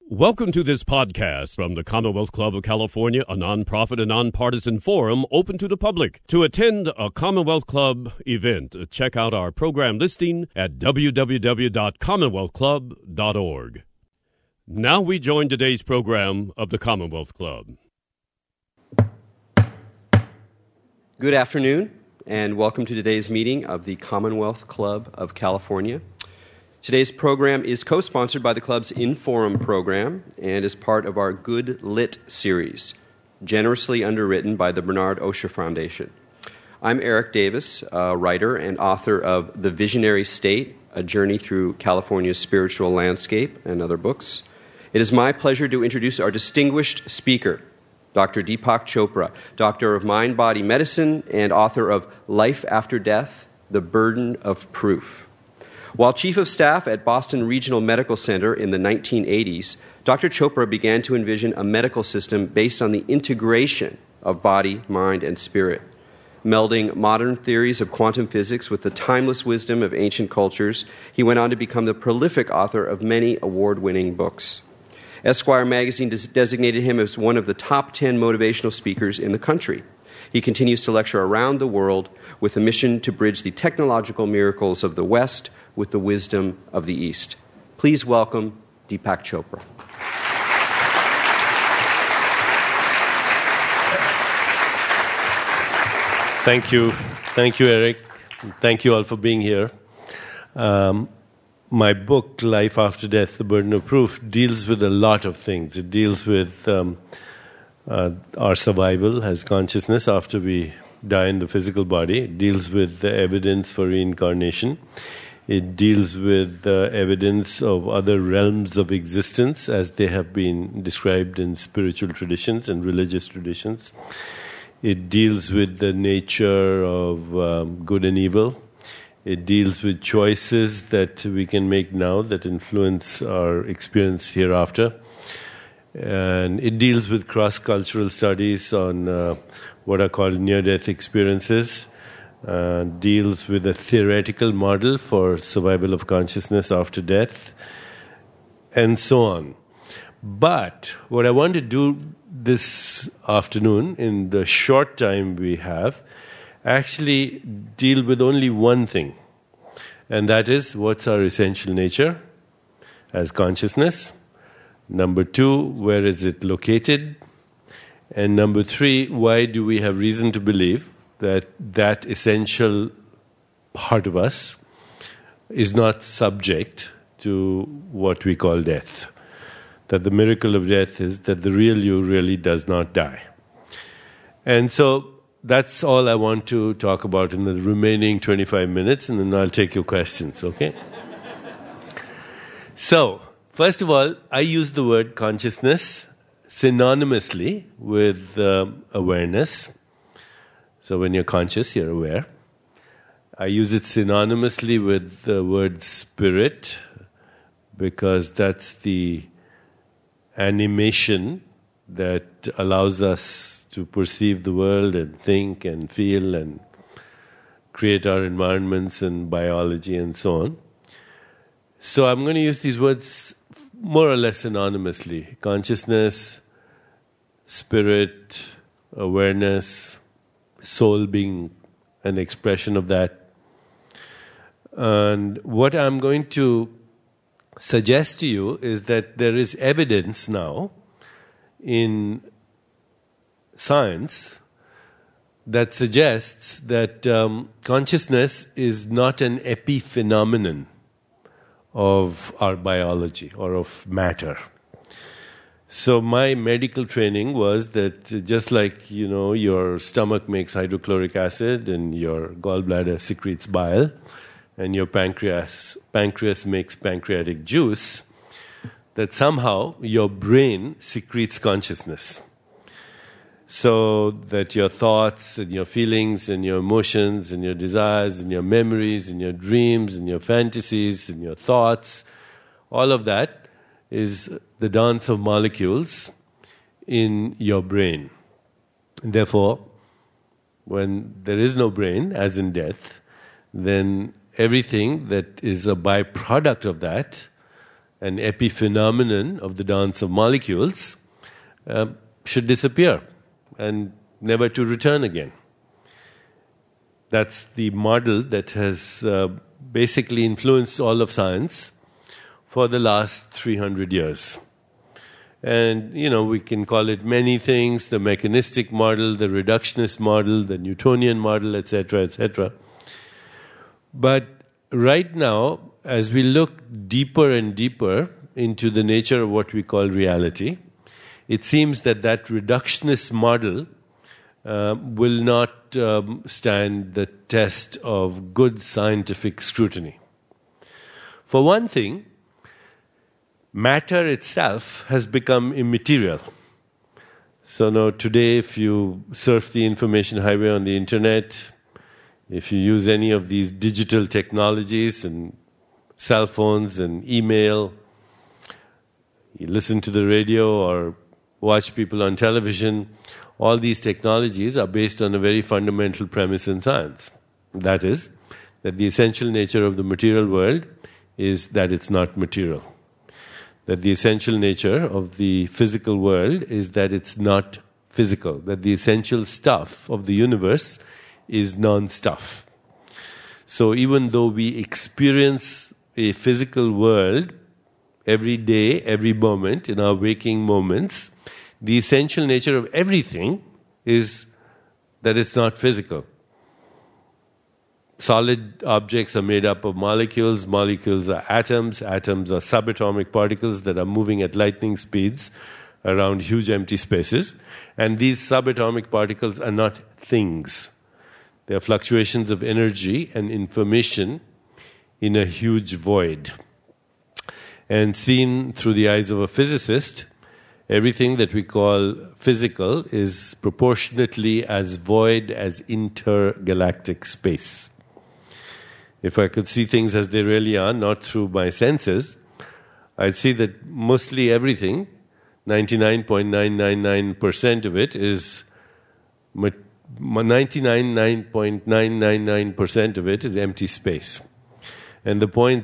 Welcome to this podcast from the Commonwealth Club of California, a nonprofit and nonpartisan forum open to the public. To attend a Commonwealth Club event, check out our program listing at www.commonwealthclub.org. Now we join today's program of the Commonwealth Club. Good afternoon, and welcome to today's meeting of the Commonwealth Club of California. Today's program is co-sponsored by the Club's In-Forum program and is part of our Good Lit series, generously underwritten by the Bernard Osher Foundation. I'm Eric Davis, a writer and author of The Visionary State, A Journey Through California's Spiritual Landscape, and other books. It is my pleasure to introduce our distinguished speaker, Dr. Deepak Chopra, Doctor of Mind-Body Medicine and author of Life After Death, The Burden of Proof. While Chief of Staff at Boston Regional Medical Center in the 1980s, Dr. Chopra began to envision a medical system based on the integration of body, mind, and spirit. Melding modern theories of quantum physics with the timeless wisdom of ancient cultures, he went on to become the prolific author of many award-winning books. Esquire magazine designated him as one of the top 10 motivational speakers in the country. He continues to lecture around the world with a mission to bridge the technological miracles of the West with the wisdom of the East. Please welcome Deepak Chopra. Thank you. Thank you, Eric. Thank you all for being here. My book, Life After Death, The Burden of Proof, deals with a lot of things. It deals with our survival as consciousness after we die in the physical body. It deals with the evidence for reincarnation. It deals with the evidence of other realms of existence as they have been described in spiritual traditions and religious traditions. It deals with the nature of good and evil. It deals with choices that we can make now that influence our experience hereafter. And it deals with cross-cultural studies on what are called near-death experiences. Deals with a theoretical model for survival of consciousness after death, and so on. But what I want to do this afternoon, in the short time we have, actually deal with only one thing, and that is what's our essential nature as consciousness. Number two, where is it located? And number three, why do we have reason to believe that essential part of us is not subject to what we call death. That the miracle of death is that the real you really does not die. And so that's all I want to talk about in the remaining 25 minutes, and then I'll take your questions, okay? So, first of all, I use the word consciousness synonymously with awareness. So when you're conscious, you're aware. I use it synonymously with the word spirit because that's the animation that allows us to perceive the world and think and feel and create our environments and biology and so on. So I'm going to use these words more or less synonymously. Consciousness, spirit, awareness, soul being an expression of that. And what I'm going to suggest to you is that there is evidence now in science that suggests that consciousness is not an epiphenomenon of our biology or of matter. So my medical training was that just like, your stomach makes hydrochloric acid and your gallbladder secretes bile and your pancreas makes pancreatic juice, that somehow your brain secretes consciousness. So that your thoughts and your feelings and your emotions and your desires and your memories and your dreams and your fantasies and your thoughts, all of that is the dance of molecules in your brain. And therefore, when there is no brain, as in death, then everything that is a byproduct of that an epiphenomenon of the dance of molecules, should disappear and never to return again. That's the model that has basically influenced all of science for the last 300 years. And, we can call it many things, the mechanistic model, the reductionist model, the Newtonian model, etc., etc. But right now, as we look deeper and deeper into the nature of what we call reality, it seems that reductionist model will not stand the test of good scientific scrutiny. For one thing, matter itself has become immaterial. So now today, if you surf the information highway on the internet, if you use any of these digital technologies and cell phones and email, you listen to the radio or watch people on television, all these technologies are based on a very fundamental premise in science. That is, that the essential nature of the material world is that it's not material. That the essential nature of the physical world is that it's not physical. That the essential stuff of the universe is non-stuff. So even though we experience a physical world every day, every moment, in our waking moments, the essential nature of everything is that it's not physical. Solid objects are made up of molecules. Molecules are atoms. Atoms are subatomic particles that are moving at lightning speeds around huge empty spaces. And these subatomic particles are not things. They are fluctuations of energy and information in a huge void. And seen through the eyes of a physicist, everything that we call physical is proportionately as void as intergalactic space. If I could see things as they really are, not through my senses, I'd see that mostly everything, 99.999% of it is 99.999% of it is empty space. And the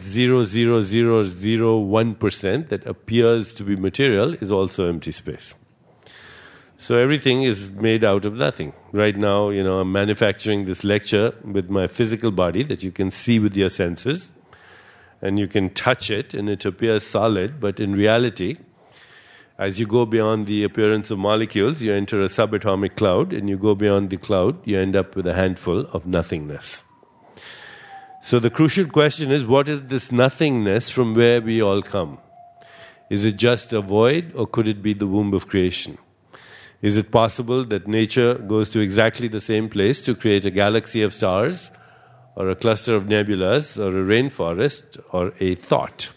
0.00001% that appears to be material is also empty space. So everything is made out of nothing. Right now, I'm manufacturing this lecture with my physical body that you can see with your senses. And you can touch it and it appears solid. But in reality, as you go beyond the appearance of molecules, you enter a subatomic cloud. And you go beyond the cloud, you end up with a handful of nothingness. So the crucial question is, what is this nothingness from where we all come? Is it just a void, or could it be the womb of creation? Is it possible that nature goes to exactly the same place to create a galaxy of stars, or a cluster of nebulas, or a rainforest, or a thought?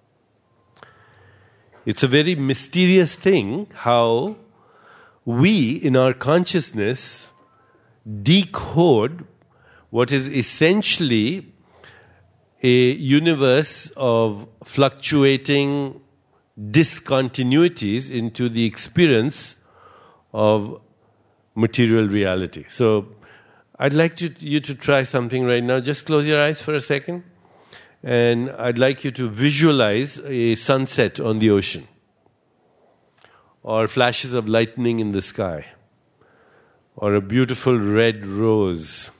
It's a very mysterious thing how we, in our consciousness, decode what is essentially a universe of fluctuating discontinuities into the experience of material reality. So I'd like you to try something right now. Just close your eyes for a second. And I'd like you to visualize a sunset on the ocean, or flashes of lightning in the sky, or a beautiful red rose,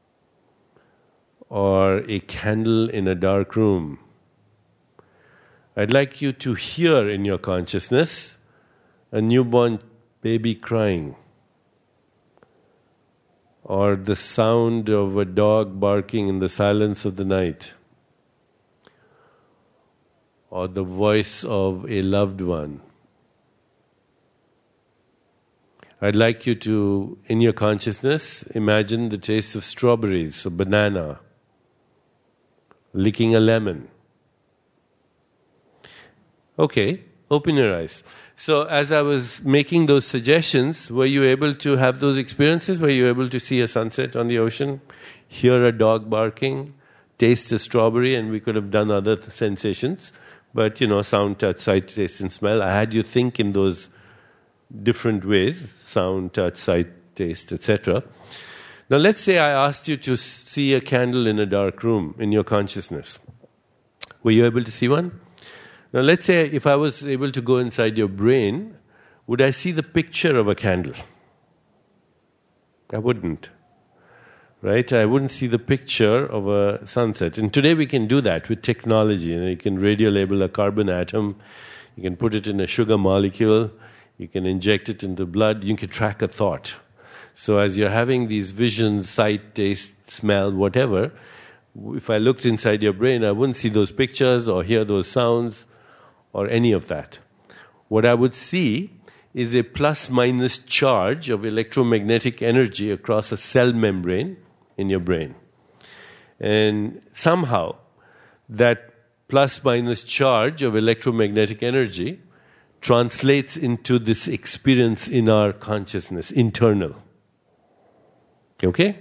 or a candle in a dark room. I'd like you to hear in your consciousness a newborn baby crying, or the sound of a dog barking in the silence of the night, or the voice of a loved one. I'd like you to, in your consciousness, imagine the taste of strawberries, a banana, licking a lemon. Okay, open your eyes. So as I was making those suggestions, were you able to have those experiences? Were you able to see a sunset on the ocean, hear a dog barking, taste a strawberry, and we could have done other sensations. But, sound, touch, sight, taste, and smell. I had you think in those different ways, sound, touch, sight, taste, etc. Now let's say I asked you to see a candle in a dark room in your consciousness. Were you able to see one? Now let's say if I was able to go inside your brain, would I see the picture of a candle? I wouldn't. Right? I wouldn't see the picture of a sunset. And today we can do that with technology. You can radio label a carbon atom, you can put it in a sugar molecule, you can inject it into blood, you can track a thought. So as you're having these visions, sight, taste, smell, whatever, if I looked inside your brain, I wouldn't see those pictures or hear those sounds or any of that. What I would see is a plus-minus charge of electromagnetic energy across a cell membrane in your brain. And somehow, that plus-minus charge of electromagnetic energy translates into this experience in our consciousness, internal. Okay?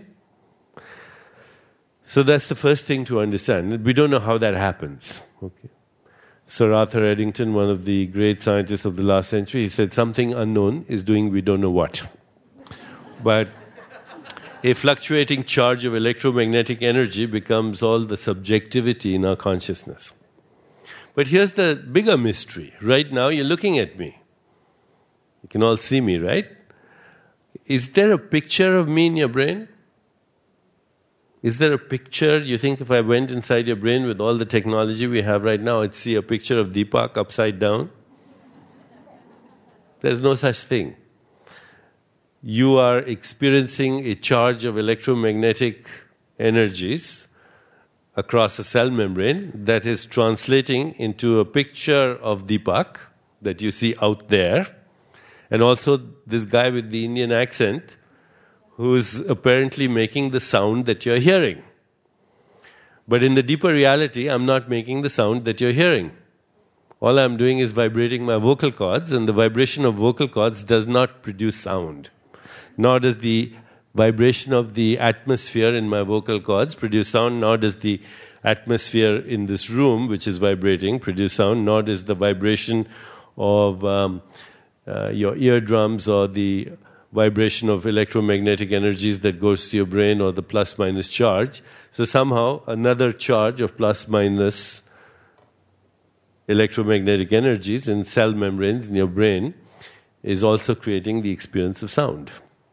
So that's the first thing to understand. We don't know how that happens. Okay. Sir Arthur Eddington, one of the great scientists of the last century, he said something unknown is doing we don't know what. But a fluctuating charge of electromagnetic energy becomes all the subjectivity in our consciousness. But here's the bigger mystery. Right now you're looking at me. You can all see me, right? Is there a picture of me in your brain? Is there a picture, you think if I went inside your brain with all the technology we have right now, I'd see a picture of Deepak upside down? There's no such thing. You are experiencing a charge of electromagnetic energies across a cell membrane that is translating into a picture of Deepak that you see out there, and also this guy with the Indian accent who's apparently making the sound that you're hearing. But in the deeper reality, I'm not making the sound that you're hearing. All I'm doing is vibrating my vocal cords, and the vibration of vocal cords does not produce sound. Nor does the vibration of the atmosphere in my vocal cords produce sound, nor does the atmosphere in this room, which is vibrating, produce sound, nor does the vibration of your eardrums or the vibration of electromagnetic energies that goes to your brain or the plus-minus charge. So somehow another charge of plus-minus electromagnetic energies in cell membranes in your brain is also creating the experience of sound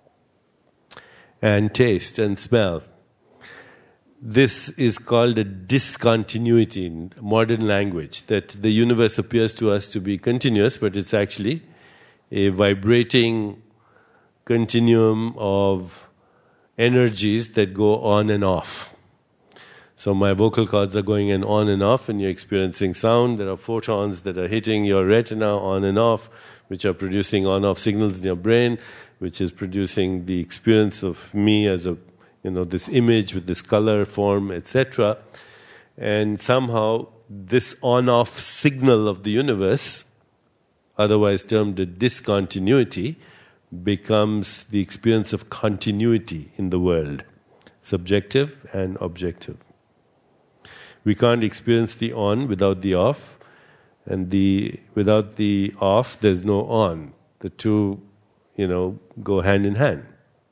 and taste and smell. This is called a discontinuity in modern language, that the universe appears to us to be continuous, but it's actually a vibrating continuum of energies that go on and off. So my vocal cords are going on and off, and you're experiencing sound. There are photons that are hitting your retina on and off, which are producing on-off signals in your brain, which is producing the experience of me as a, this image with this color, form, etc. And somehow this on-off signal of the universe, otherwise termed a discontinuity, becomes the experience of continuity in the world, subjective and objective. We can't experience the on without the off, and without the off, there's no on. The two, go hand in hand.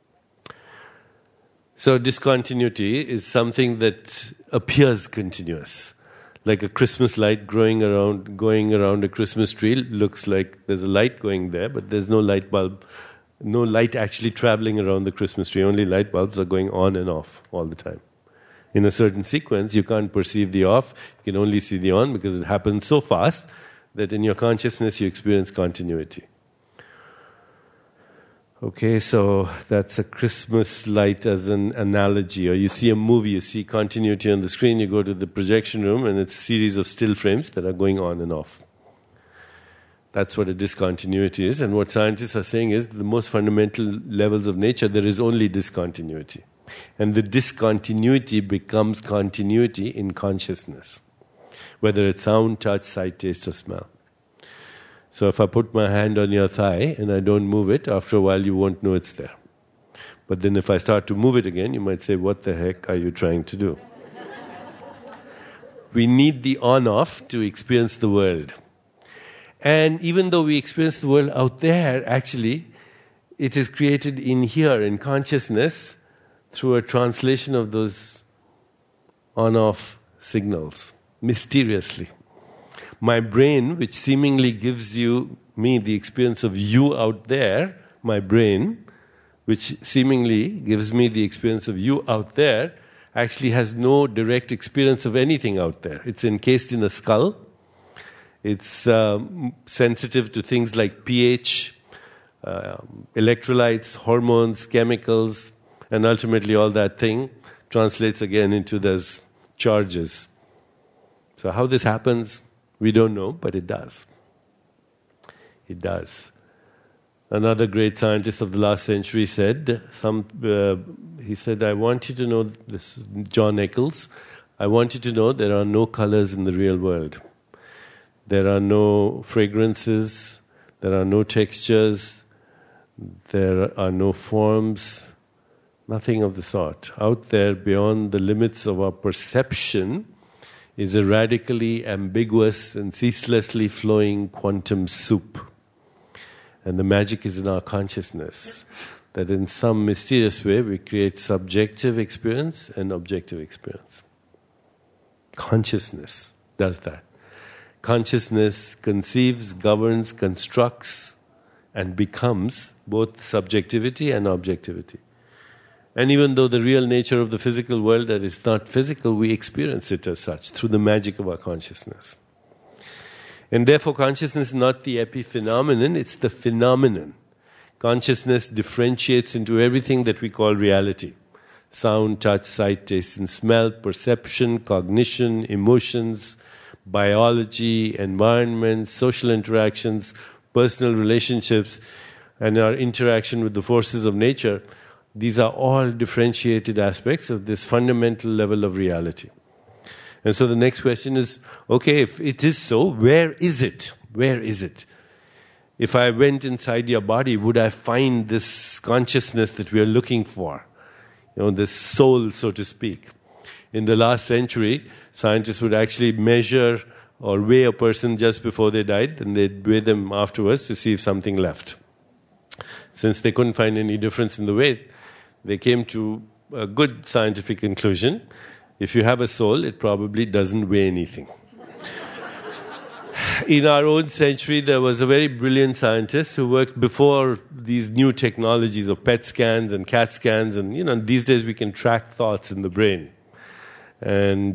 So discontinuity is something that appears continuous. Like a Christmas light going around a Christmas tree, looks like there's a light going there, but there's no light bulb, no light actually traveling around the Christmas tree. Only light bulbs are going on and off all the time. In a certain sequence, you can't perceive the off, you can only see the on because it happens so fast that in your consciousness you experience continuity. Okay, so that's a Christmas light as an analogy. Or you see a movie, you see continuity on the screen, you go to the projection room and it's a series of still frames that are going on and off. That's what a discontinuity is. And what scientists are saying is the most fundamental levels of nature, there is only discontinuity. And the discontinuity becomes continuity in consciousness, whether it's sound, touch, sight, taste, or smell. So if I put my hand on your thigh and I don't move it, after a while you won't know it's there. But then if I start to move it again, you might say, what the heck are you trying to do? We need the on-off to experience the world. And even though we experience the world out there, actually, it is created in here, in consciousness, through a translation of those on-off signals, mysteriously. My brain, which seemingly gives me the experience of you out there, my brain, which seemingly gives me the experience of you out there, actually has no direct experience of anything out there. It's encased in a skull. It's sensitive to things like pH, electrolytes, hormones, chemicals, and ultimately all that thing translates again into those charges. So how this happens, we don't know, but it does. It does. Another great scientist of the last century said, he said, I want you to know, this is John Eccles, I want you to know there are no colors in the real world. There are no fragrances, there are no textures, there are no forms, nothing of the sort. Out there, beyond the limits of our perception, is a radically ambiguous and ceaselessly flowing quantum soup. And the magic is in our consciousness, that in some mysterious way we create subjective experience and objective experience. Consciousness does that. Consciousness conceives, governs, constructs, and becomes both subjectivity and objectivity. And even though the real nature of the physical world that is not physical, we experience it as such through the magic of our consciousness. And therefore consciousness is not the epiphenomenon, it's the phenomenon. Consciousness differentiates into everything that we call reality. Sound, touch, sight, taste and smell, perception, cognition, emotions, biology, environment, social interactions, personal relationships, and our interaction with the forces of nature. These are all differentiated aspects of this fundamental level of reality. And so the next question is, okay, if it is so, where is it? Where is it? If I went inside your body, would I find this consciousness that we are looking for? This soul, so to speak. In the last century, scientists would actually measure or weigh a person just before they died, and they'd weigh them afterwards to see if something left. Since they couldn't find any difference in the weight, they came to a good scientific conclusion. If you have a soul, it probably doesn't weigh anything. In our own century, there was a very brilliant scientist who worked before these new technologies of PET scans and CAT scans, and these days we can track thoughts in the brain. And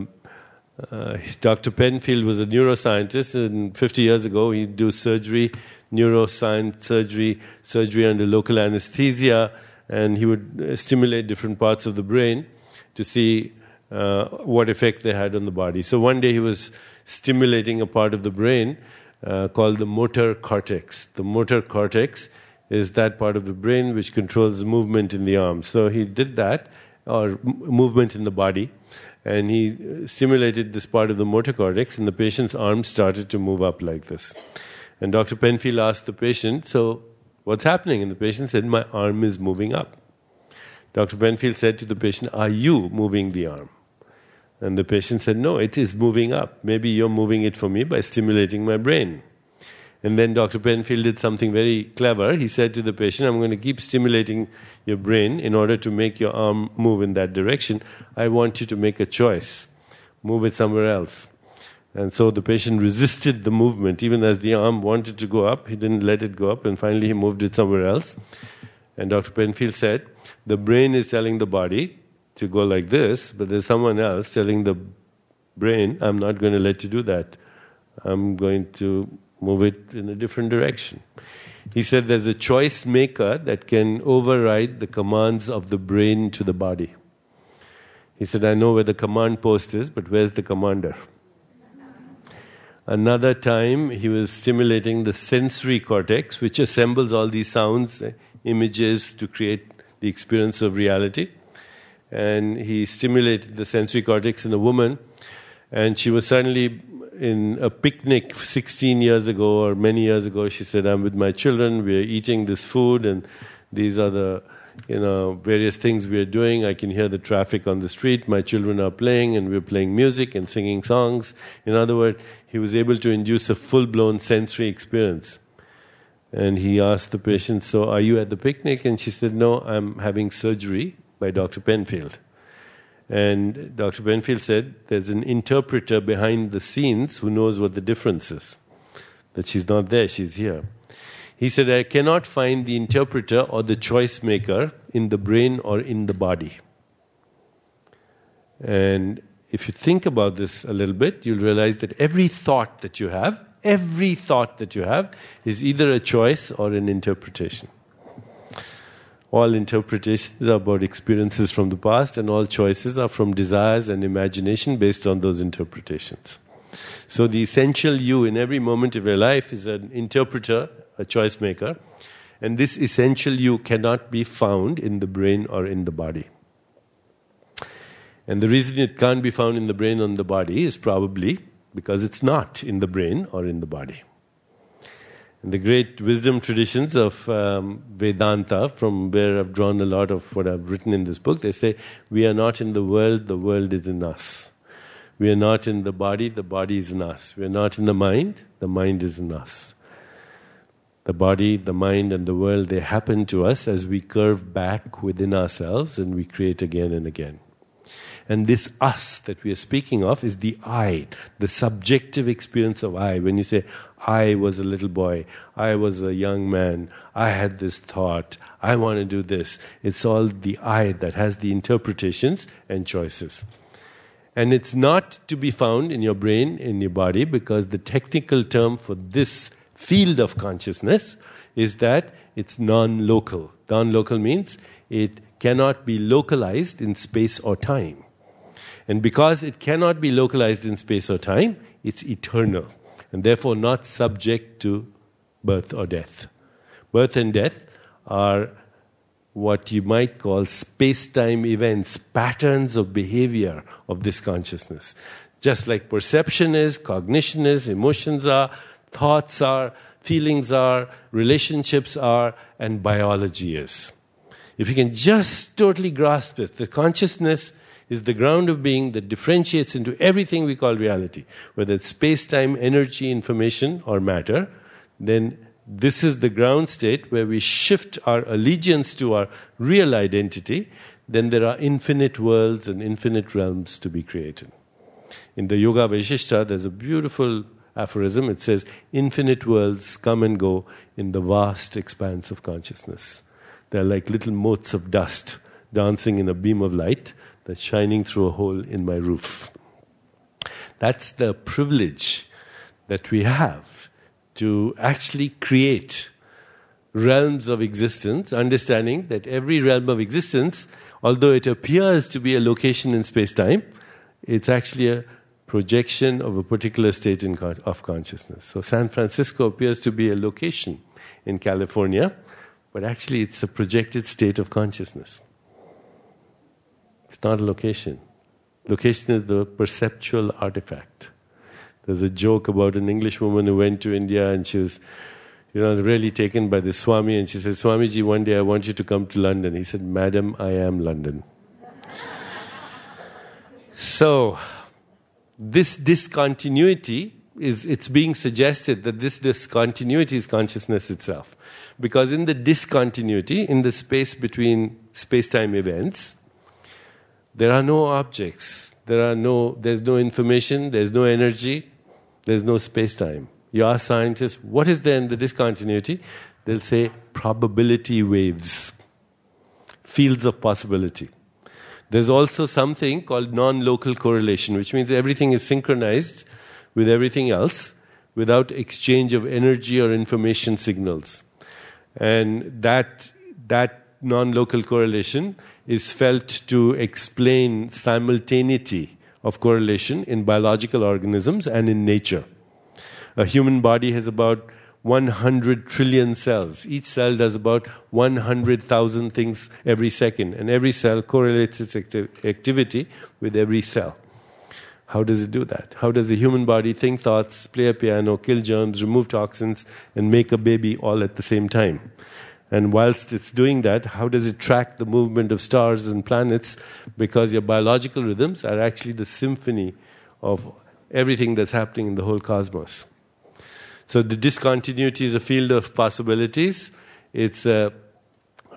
Dr. Penfield was a neuroscientist, and 50 years ago he'd do surgery, neuroscience surgery under local anesthesia, and he would stimulate different parts of the brain to see what effect they had on the body. So one day he was stimulating a part of the brain called the motor cortex. The motor cortex is that part of the brain which controls movement in the arm. So he did that, or movement in the body, and he stimulated this part of the motor cortex, and the patient's arms started to move up like this. And Dr. Penfield asked the patient, so what's happening? And the patient said, my arm is moving up. Dr. Penfield said to the patient, are you moving the arm? And the patient said, no, it is moving up. Maybe you're moving it for me by stimulating my brain. And then Dr. Penfield did something very clever. He said to the patient, I'm going to keep stimulating your brain in order to make your arm move in that direction. I want you to make a choice. Move it somewhere else. And so the patient resisted the movement. Even as the arm wanted to go up, he didn't let it go up, and finally he moved it somewhere else. And Dr. Penfield said, the brain is telling the body to go like this, but there's someone else telling the brain, I'm not going to let you do that. I'm going to move it in a different direction. He said there's a choice maker that can override the commands of the brain to the body. He said, I know where the command post is, but where's the commander? Another time, he was stimulating the sensory cortex, which assembles all these sounds, images to create the experience of reality. And he stimulated the sensory cortex in a woman, and she was suddenly in a picnic 16 years ago or many years ago. She said, I'm with my children, we are eating this food, and these are the various things we are doing. I can hear the traffic on the street. My children are playing, and we're playing music and singing songs. In other words, he was able to induce a full-blown sensory experience. And he asked the patient, so are you at the picnic? And she said, no, I'm having surgery by Dr. Penfield. And Dr. Benfield said there's an interpreter behind the scenes who knows what the difference is. That she's not there, she's here. He said, I cannot find the interpreter or the choice maker in the brain or in the body. And if you think about this a little bit, you'll realize that every thought that you have is either a choice or an interpretation. All interpretations are about experiences from the past, and all choices are from desires and imagination based on those interpretations. So the essential you in every moment of your life is an interpreter, a choice maker, and this essential you cannot be found in the brain or in the body. And the reason it can't be found in the brain or in the body is probably because it's not in the brain or in the body. And the great wisdom traditions of Vedanta, from where I've drawn a lot of what I've written in this book, they say, we are not in the world is in us. We are not in the body is in us. We are not in the mind is in us. The body, the mind, and the world, they happen to us as we curve back within ourselves and we create again and again. And this us that we are speaking of is the I, the subjective experience of I. When you say, I was a little boy, I was a young man, I had this thought, I want to do this. It's all the I that has the interpretations and choices. And it's not to be found in your brain, in your body, because the technical term for this field of consciousness is that it's non-local. Non-local means it cannot be localized in space or time. And because it cannot be localized in space or time, it's eternal, and therefore not subject to birth or death. Birth and death are what you might call space-time events, patterns of behavior of this consciousness. Just like perception is, cognition is, emotions are, thoughts are, feelings are, relationships are, and biology is. If you can just totally grasp it, the consciousness is the ground of being that differentiates into everything we call reality, whether it's space-time, energy, information, or matter, then this is the ground state where we shift our allegiance to our real identity. Then there are infinite worlds and infinite realms to be created. In the Yoga Vaishishta, there's a beautiful aphorism. It says, infinite worlds come and go in the vast expanse of consciousness. They're like little motes of dust dancing in a beam of light that's shining through a hole in my roof. That's the privilege that we have to actually create realms of existence, understanding that every realm of existence, although it appears to be a location in space-time, it's actually a projection of a particular state of consciousness. So San Francisco appears to be a location in California, but actually it's a projected state of consciousness. It's not a location. Location is the perceptual artifact. There's a joke about an English woman who went to India and she was, really taken by the Swami, and she said, Swamiji, one day I want you to come to London. He said, Madam, I am London. So, this discontinuity it's being suggested that this discontinuity is consciousness itself. Because in the discontinuity, in the space between space-time events, there are no objects, there's no information, there's no energy, there's no space-time. You ask scientists, what is there in the discontinuity? They'll say probability waves, fields of possibility. There's also something called non-local correlation, which means everything is synchronized with everything else without exchange of energy or information signals. And that non-local correlation is felt to explain simultaneity of correlation in biological organisms and in nature. A human body has about 100 trillion cells. Each cell does about 100,000 things every second, and every cell correlates its activity with every cell. How does it do that? How does a human body think thoughts, play a piano, kill germs, remove toxins, and make a baby all at the same time? And whilst it's doing that, how does it track the movement of stars and planets? Because your biological rhythms are actually the symphony of everything that's happening in the whole cosmos. So the discontinuity is a field of possibilities. It's a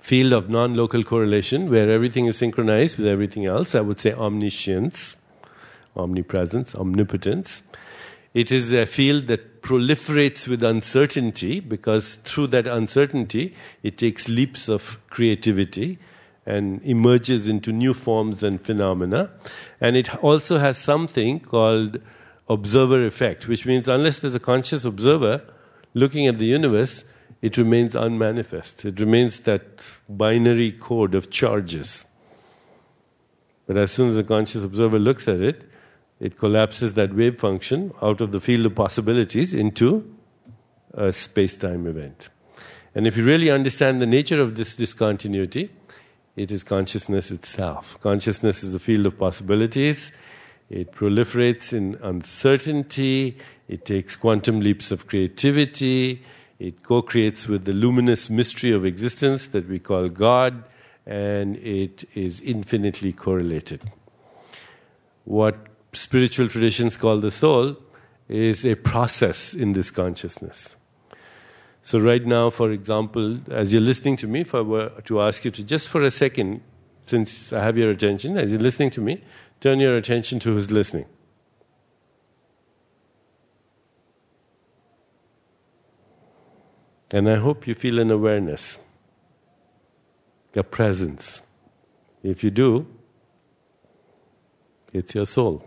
field of non-local correlation where everything is synchronized with everything else. I would say omniscience, omnipresence, omnipotence. It is a field that proliferates with uncertainty because through that uncertainty it takes leaps of creativity and emerges into new forms and phenomena. And it also has something called observer effect, which means unless there's a conscious observer looking at the universe, it remains unmanifest. It remains that binary code of charges. But as soon as a conscious observer looks at it, it collapses that wave function out of the field of possibilities into a space-time event. And if you really understand the nature of this discontinuity, it is consciousness itself. Consciousness is a field of possibilities. It proliferates in uncertainty. It takes quantum leaps of creativity. It co-creates with the luminous mystery of existence that we call God, and it is infinitely correlated. What spiritual traditions call the soul is a process in this consciousness. So right now, for example, as you're listening to me, if I were to ask you to just for a second, since I have your attention, as you're listening to me, turn your attention to who's listening. And I hope you feel an awareness, a presence. If you do, it's your soul.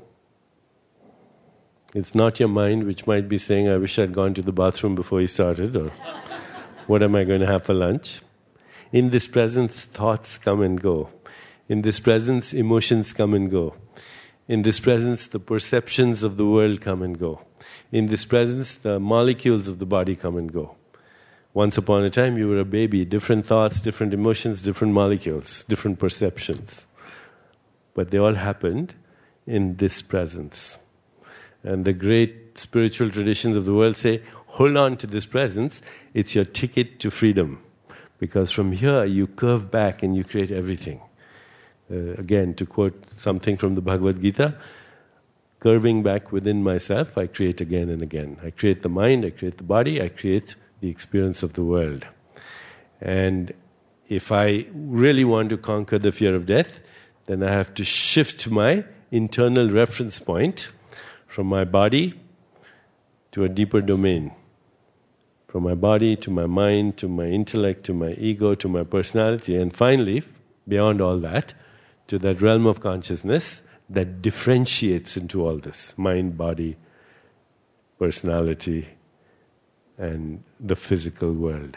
It's not your mind which might be saying, I wish I'd gone to the bathroom before you started, or what am I going to have for lunch? In this presence, thoughts come and go. In this presence, emotions come and go. In this presence, the perceptions of the world come and go. In this presence, the molecules of the body come and go. Once upon a time, you were a baby, different thoughts, different emotions, different molecules, different perceptions. But they all happened in this presence. And the great spiritual traditions of the world say, hold on to this presence, it's your ticket to freedom. Because from here, you curve back and you create everything. Again, to quote something from the Bhagavad Gita, curving back within myself, I create again and again. I create the mind, I create the body, I create the experience of the world. And if I really want to conquer the fear of death, then I have to shift my internal reference point from my body to a deeper domain. From my body to my mind, to my intellect, to my ego, to my personality, and finally, beyond all that, to that realm of consciousness that differentiates into all this. Mind, body, personality, and the physical world.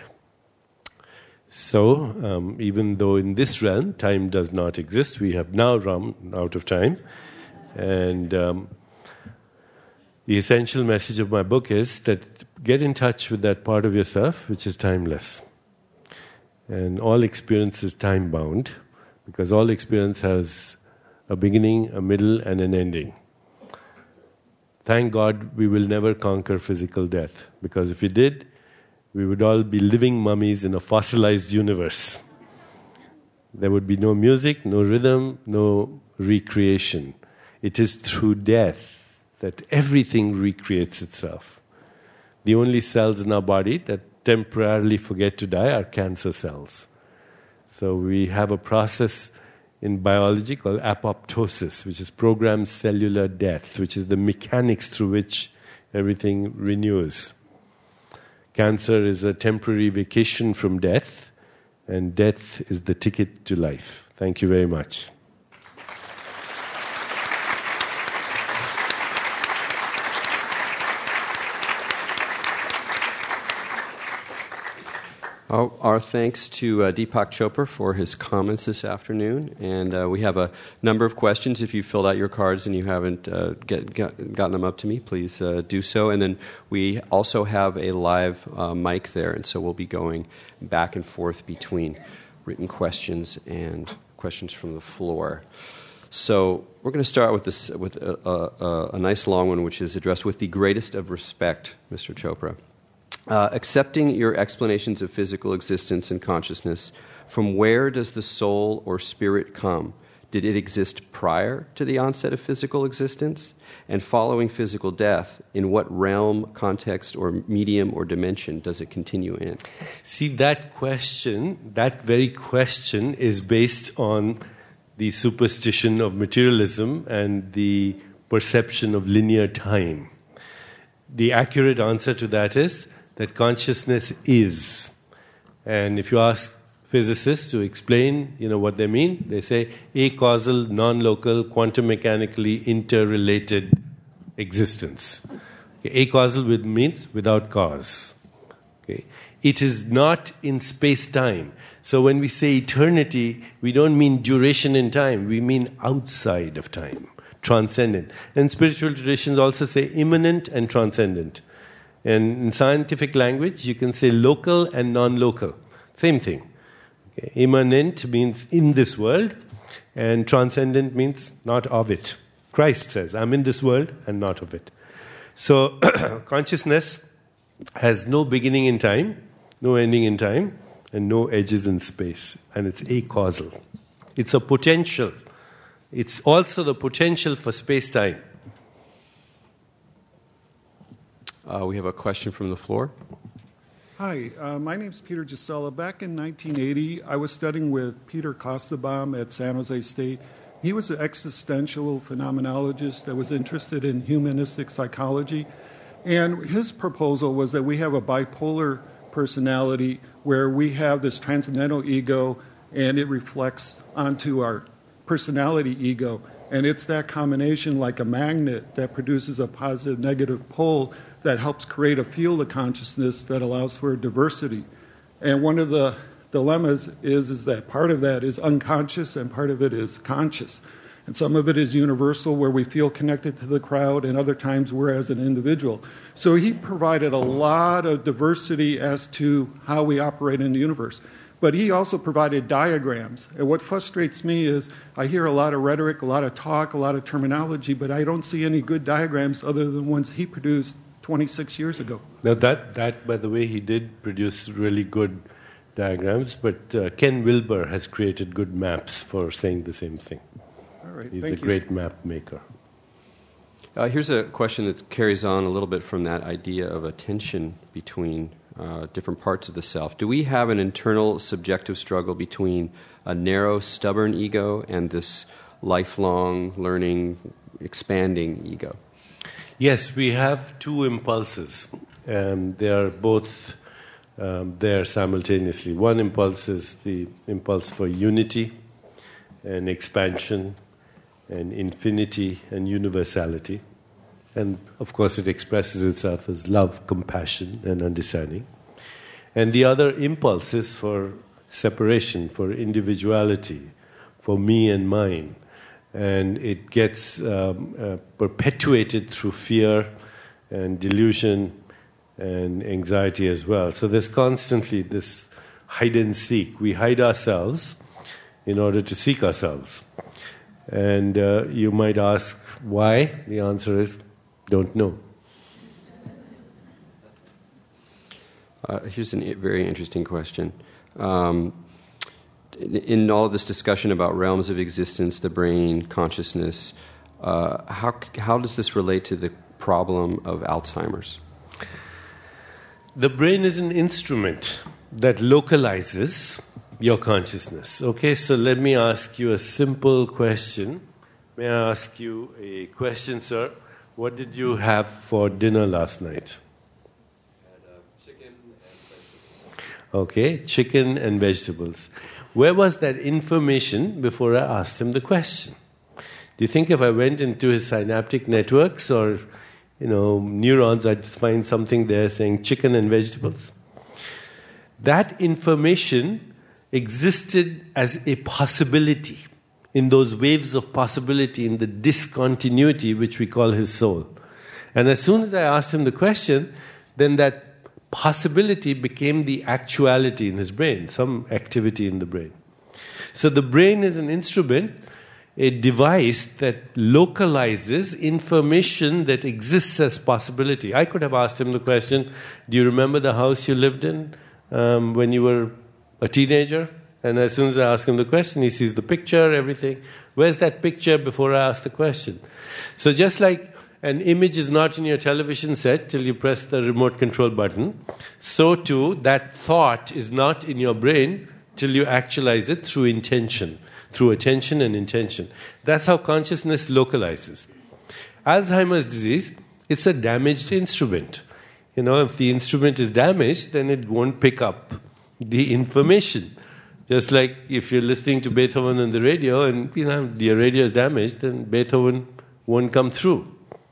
So, even though in this realm time does not exist, we have now run out of time. And the essential message of my book is that get in touch with that part of yourself which is timeless. And all experience is time-bound, because all experience has a beginning, a middle, and an ending. Thank God we will never conquer physical death, because if we did, we would all be living mummies in a fossilized universe. There would be no music, no rhythm, no recreation. It is through death that everything recreates itself. The only cells in our body that temporarily forget to die are cancer cells. So we have a process in biology called apoptosis, which is programmed cellular death, which is the mechanics through which everything renews. Cancer is a temporary vacation from death, and death is the ticket to life. Thank you very much. Our thanks to Deepak Chopra for his comments this afternoon. And we have a number of questions. If you filled out your cards and you haven't gotten them up to me, please do so. And then we also have a live mic there, and so we'll be going back and forth between written questions and questions from the floor. So we're going to start with this with a nice long one, which is addressed with the greatest of respect, Mr. Chopra. Accepting your explanations of physical existence and consciousness, from where does the soul or spirit come? Did it exist prior to the onset of physical existence? And following physical death, in what realm, context, or medium or dimension does it continue in? See, that very question is based on the superstition of materialism and the perception of linear time. The accurate answer to that is that consciousness is. And if you ask physicists to explain, what they mean, they say acausal, non-local, quantum mechanically interrelated existence. Okay. Acausal means without cause. Okay. It is not in space-time. So when we say eternity, we don't mean duration in time. We mean outside of time, transcendent. And spiritual traditions also say immanent and transcendent. And in scientific language, you can say local and non-local. Same thing. Okay. Immanent means in this world, and transcendent means not of it. Christ says, I'm in this world and not of it. So consciousness has no beginning in time, no ending in time, and no edges in space. And it's acausal. It's a potential. It's also the potential for space-time. We have a question from the floor. Hi, my name is Peter Gisela. Back in 1980, I was studying with Peter Kostabaum at San Jose State. He was an existential phenomenologist that was interested in humanistic psychology. And his proposal was that we have a bipolar personality where we have this transcendental ego and it reflects onto our personality ego. And it's that combination, like a magnet, that produces a positive negative pole that helps create a field of consciousness that allows for diversity. And one of the dilemmas is that part of that is unconscious and part of it is conscious. And some of it is universal, where we feel connected to the crowd, and other times we're as an individual. So he provided a lot of diversity as to how we operate in the universe. But he also provided diagrams. And what frustrates me is I hear a lot of rhetoric, a lot of talk, a lot of terminology, but I don't see any good diagrams other than ones he produced 26 years ago. Now that, by the way, he did produce really good diagrams, but Ken Wilber has created good maps for saying the same thing. All right, He's a great map maker. Here's a question that carries on a little bit from that idea of a tension between different parts of the self. Do we have an internal subjective struggle between a narrow, stubborn ego and this lifelong, learning, expanding ego? Yes, we have two impulses. They are both there simultaneously. One impulse is the impulse for unity and expansion and infinity and universality. And of course it expresses itself as love, compassion and understanding. And the other impulse is for separation, for individuality, for me and mine. And it gets perpetuated through fear and delusion and anxiety as well. So there's constantly this hide and seek. We hide ourselves in order to seek ourselves. And you might ask why. The answer is, don't know. Here's a very interesting question. In all of this discussion about realms of existence, the brain, consciousness, how does this relate to the problem of Alzheimer's? The brain is an instrument that localizes your consciousness. Okay, so let me ask you a simple question. May I ask you a question, sir? What did you have for dinner last night? Chicken and vegetables. Okay, chicken and vegetables. Where was that information before I asked him the question? Do you think if I went into his synaptic networks or, neurons, I'd find something there saying chicken and vegetables? That information existed as a possibility in those waves of possibility, in the discontinuity which we call his soul. And as soon as I asked him the question, then that possibility became the actuality in his brain, some activity in the brain. So the brain is an instrument, a device that localizes information that exists as possibility. I could have asked him the question, do you remember the house you lived in when you were a teenager? And as soon as I ask him the question, he sees the picture, everything. Where's that picture before I ask the question? So just like an image is not in your television set till you press the remote control button, so too that thought is not in your brain till you actualize it through intention, through attention and intention. That's how consciousness localizes. Alzheimer's disease, it's a damaged instrument. If the instrument is damaged, then it won't pick up the information. Just like if you're listening to Beethoven on the radio and your radio is damaged, then Beethoven won't come through.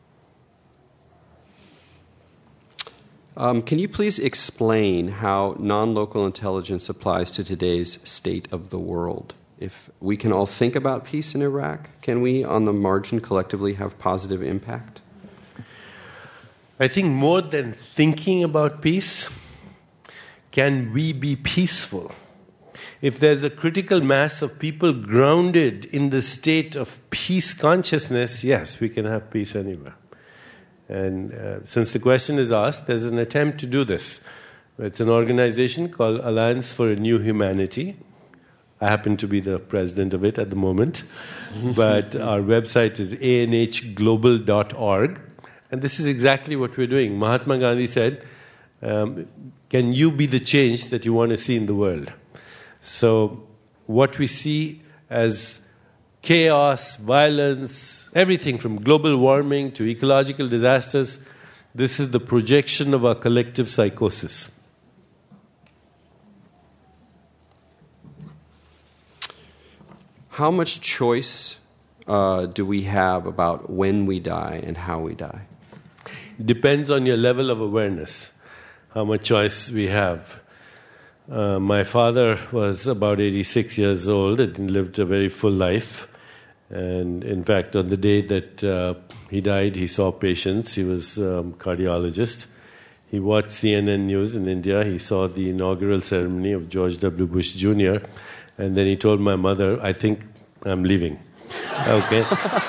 Can you please explain how non-local intelligence applies to today's state of the world? If we can all think about peace in Iraq, can we, on the margin, collectively have positive impact? I think more than thinking about peace, can we be peaceful? If there's a critical mass of people grounded in the state of peace consciousness, yes, we can have peace anywhere. And since the question is asked, there's an attempt to do this. It's an organization called Alliance for a New Humanity. I happen to be the president of it at the moment. But our website is anhglobal.org. And this is exactly what we're doing. Mahatma Gandhi said, can you be the change that you want to see in the world? So what we see as chaos, violence, everything from global warming to ecological disasters, this is the projection of our collective psychosis. How much choice do we have about when we die and how we die? Depends on your level of awareness, how much choice we have. My father was about 86 years old and lived a very full life. And in fact, on the day that he died, he saw patients. He was a cardiologist. He watched CNN News in India. He saw the inaugural ceremony of George W. Bush Jr. And then he told my mother, I think I'm leaving. Okay?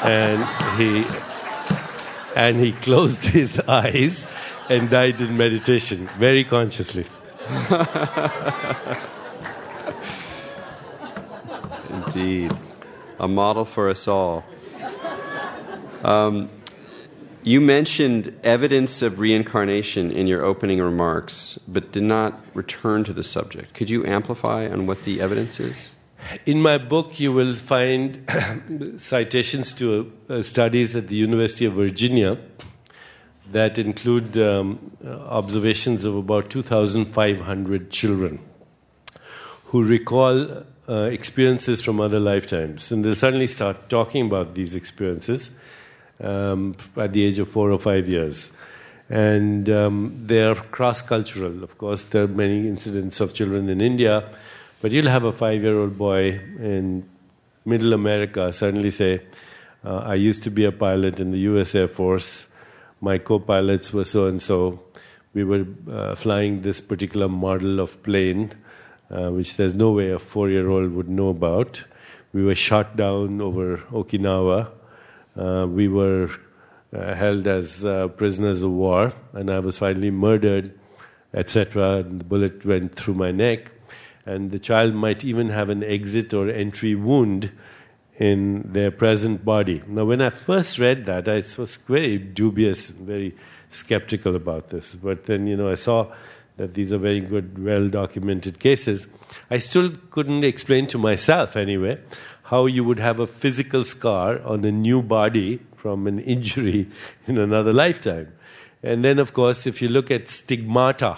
And he closed his eyes and died in meditation, very consciously. Indeed. A model for us all. You mentioned evidence of reincarnation in your opening remarks, but did not return to the subject. Could you amplify on what the evidence is? In my book, you will find citations to studies at the University of Virginia that include observations of about 2,500 children who recall experiences from other lifetimes. And they'll suddenly start talking about these experiences at the age of 4 or 5 years. And they are cross-cultural. Of course, there are many incidents of children in India, but you'll have a 5-year-old boy in middle America suddenly say, I used to be a pilot in the U.S. Air Force. My co-pilots were so-and-so. We were flying this particular model of plane, which there's no way a 4-year-old would know about. We were shot down over Okinawa. We were held as prisoners of war, and I was finally murdered, etc. And the bullet went through my neck. And the child might even have an exit or entry wound in their present body. Now, when I first read that, I was very dubious and very skeptical about this. But then, I saw that these are very good, well-documented cases. I still couldn't explain to myself, anyway, how you would have a physical scar on a new body from an injury in another lifetime. And then, of course, if you look at stigmata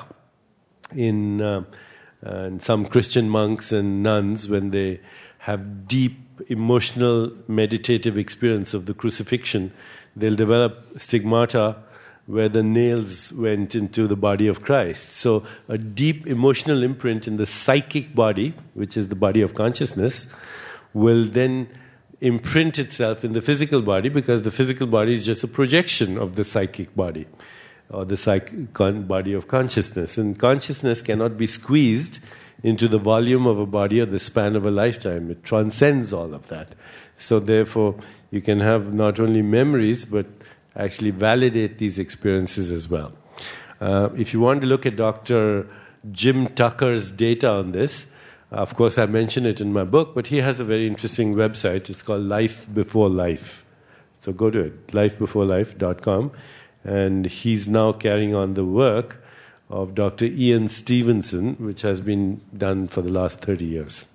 in some Christian monks and nuns, when they have deep emotional meditative experience of the crucifixion, they'll develop stigmata where the nails went into the body of Christ. So a deep emotional imprint in the psychic body, which is the body of consciousness, will then imprint itself in the physical body, because the physical body is just a projection of the psychic body or the body of consciousness. And consciousness cannot be squeezed into the volume of a body or the span of a lifetime. It transcends all of that. So therefore, you can have not only memories, but actually validate these experiences as well. If you want to look at Dr. Jim Tucker's data on this, Of course, I mention it in my book, but he has a very interesting website. It's called Life Before Life. So go to it, lifebeforelife.com. And he's now carrying on the work of Dr. Ian Stevenson, which has been done for the last 30 years.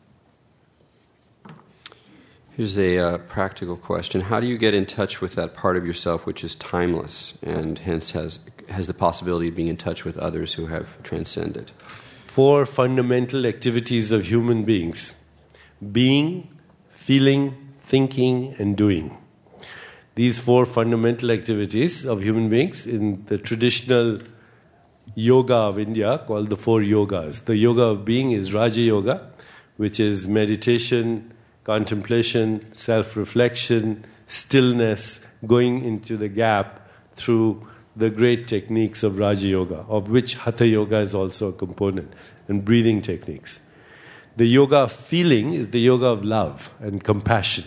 Here's a practical question. How do you get in touch with that part of yourself which is timeless and hence has the possibility of being in touch with others who have transcended? 4 fundamental activities of human beings: being, feeling, thinking, and doing. These 4 fundamental activities of human beings in the traditional yoga of India, called the 4 yogas. The yoga of being is Raja Yoga, which is meditation, contemplation, self-reflection, stillness, going into the gap through the great techniques of Raja Yoga, of which Hatha Yoga is also a component, and breathing techniques. The yoga of feeling is the yoga of love and compassion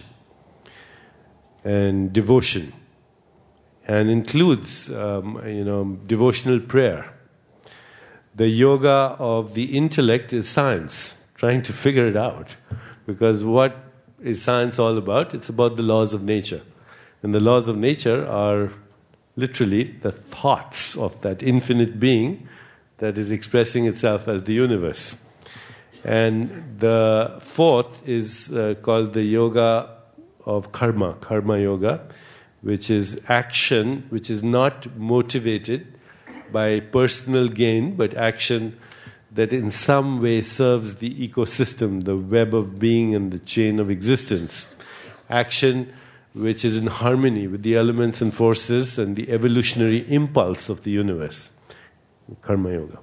and devotion, and includes devotional prayer. The yoga of the intellect is science, trying to figure it out, because what is science all about? It's about the laws of nature, and the laws of nature are literally the thoughts of that infinite being that is expressing itself as the universe. And the 4th is called the yoga of karma yoga, which is action, which is not motivated by personal gain, but action that in some way serves the ecosystem, the web of being and the chain of existence. Action which is in harmony with the elements and forces and the evolutionary impulse of the universe. Karma yoga.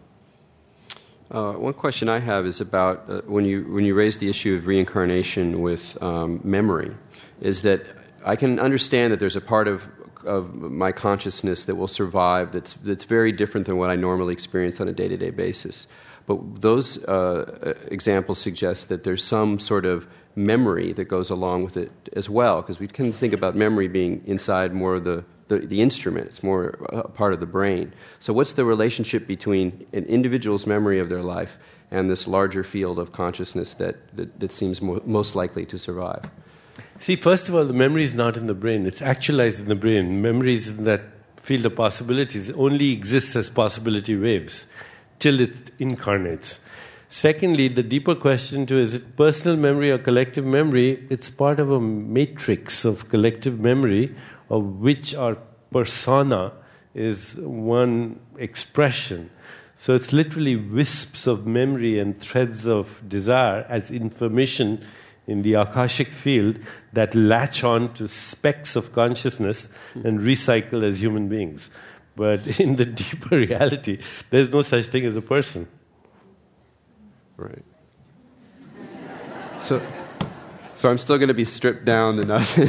One question I have is about when you raise the issue of reincarnation with memory, is that I can understand that there's a part of my consciousness that will survive that's very different than what I normally experience on a day-to-day basis. But those examples suggest that there's some sort of memory that goes along with it as well, because we can think about memory being inside more of the instrument. It's more a part of the brain. So what's the relationship between an individual's memory of their life and this larger field of consciousness that seems most likely to survive? See, first of all, the memory is not in the brain. It's actualized in the brain. Memory is in that field of possibilities. It only exists as possibility waves till it incarnates. Secondly, the deeper question to is it personal memory or collective memory? It's part of a matrix of collective memory, of which our persona is one expression. So it's literally wisps of memory and threads of desire as information in the Akashic field that latch on to specks of consciousness and recycle as human beings. But in the deeper reality, there's no such thing as a person. Right. So I'm still going to be stripped down to nothing.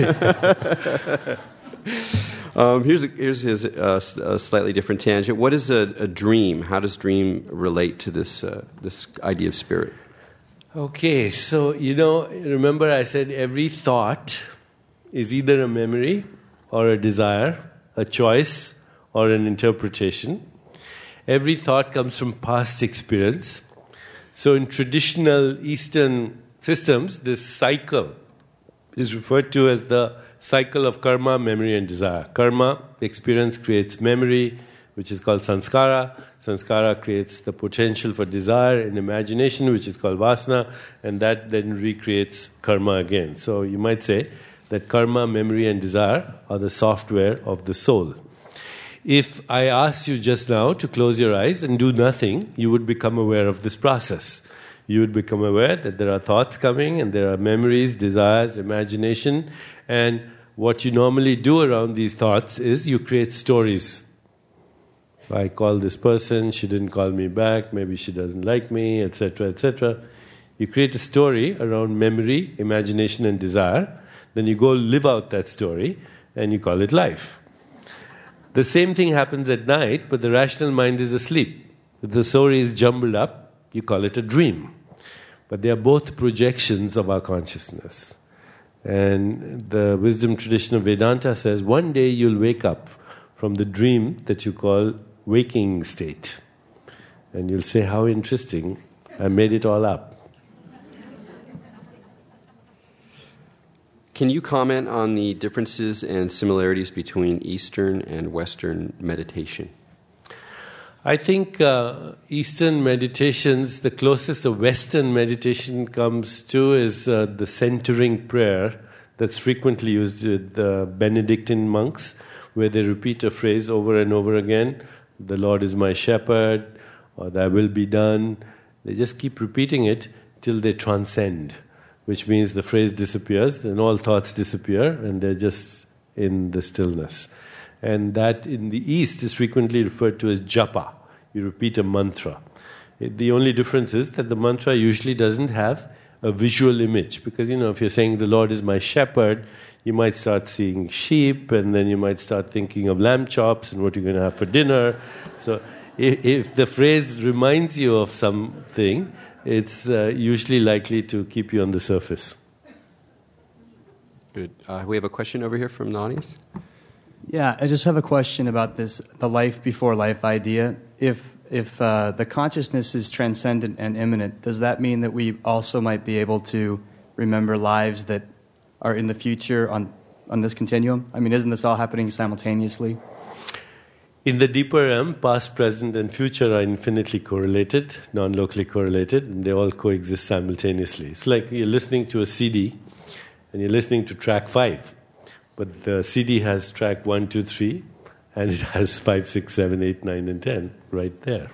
Here's a slightly different tangent. What is a dream? How does dream relate to this idea of spirit? Okay, so remember I said every thought is either a memory or a desire, a choice or an interpretation. Every thought comes from past experience. So in traditional Eastern systems, this cycle is referred to as the cycle of karma, memory and desire. Karma, experience, creates memory, which is called sanskara. Sanskara creates the potential for desire and imagination, which is called vasana, and that then recreates karma again. So you might say that karma, memory and desire are the software of the soul. If I asked you just now to close your eyes and do nothing, you would become aware of this process. You would become aware that there are thoughts coming and there are memories, desires, imagination, and what you normally do around these thoughts is you create stories. I call this person, she didn't call me back, maybe she doesn't like me, etc., etc. You create a story around memory, imagination and desire. Then you go live out that story and you call it life. The same thing happens at night, but the rational mind is asleep. If the story is jumbled up, you call it a dream. But they are both projections of our consciousness. And the wisdom tradition of Vedanta says, one day you'll wake up from the dream that you call waking state. And you'll say, how interesting, I made it all up. Can you comment on the differences and similarities between Eastern and Western meditation? I think Eastern meditations, the closest a Western meditation comes to is the centering prayer that's frequently used with Benedictine monks, where they repeat a phrase over and over again, "The Lord is my shepherd," or "Thy will be done." They just keep repeating it till they transcend, which means the phrase disappears and all thoughts disappear and they're just in the stillness. And that in the East is frequently referred to as japa. You repeat a mantra. The only difference is that the mantra usually doesn't have a visual image, because if you're saying "the Lord is my shepherd," you might start seeing sheep, and then you might start thinking of lamb chops and what you're going to have for dinner. So if the phrase reminds you of something, it's usually likely to keep you on the surface. Good. We have a question over here from the audience. Yeah, I just have a question about the life before life idea. If the consciousness is transcendent and immanent, does that mean that we also might be able to remember lives that are in the future on this continuum? I mean, isn't this all happening simultaneously? In the deeper realm, past, present, and future are infinitely correlated, non-locally correlated, and they all coexist simultaneously. It's like you're listening to a CD, and you're listening to track 5. But the CD has track 1, 2, 3, and it has 5, 6, 7, 8, 9, and 10 right there.